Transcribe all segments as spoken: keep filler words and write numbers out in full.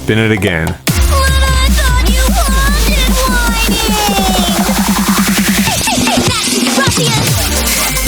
spin it again. But I thought you wanted whining! Hey, hey, nasty ruffian!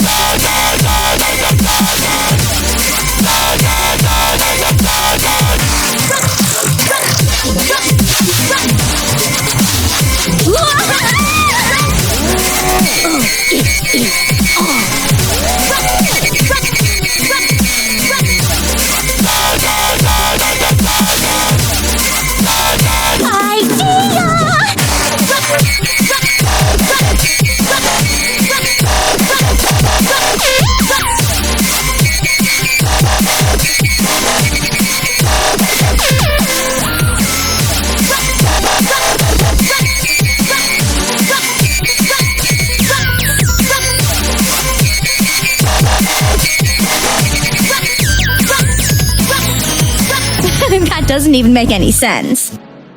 That doesn't even make any sense.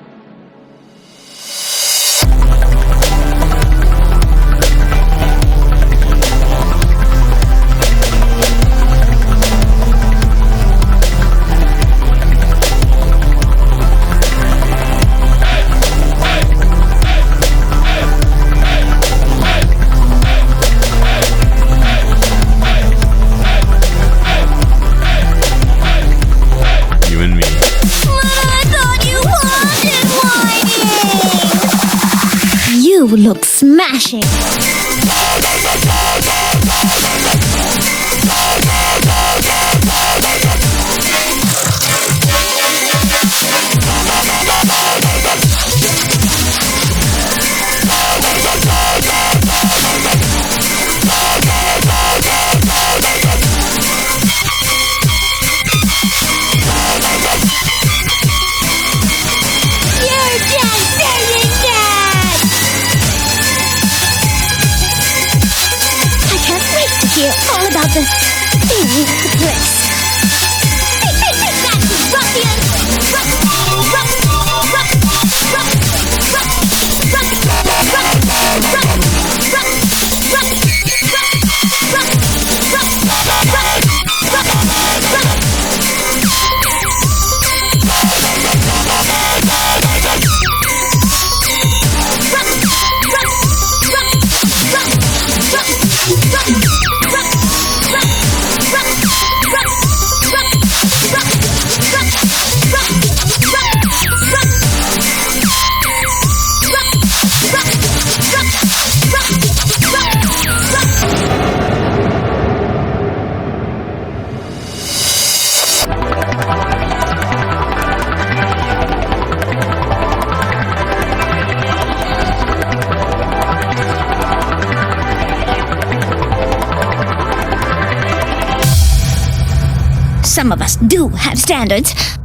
You and me. You look smashing. Hear all about the thing with the bricks. Hey, hey, hey, nasty ruffian! Ruff, ruff, ruff, ruff, ruff, ruff, ruff, ruff, Some of us do have standards.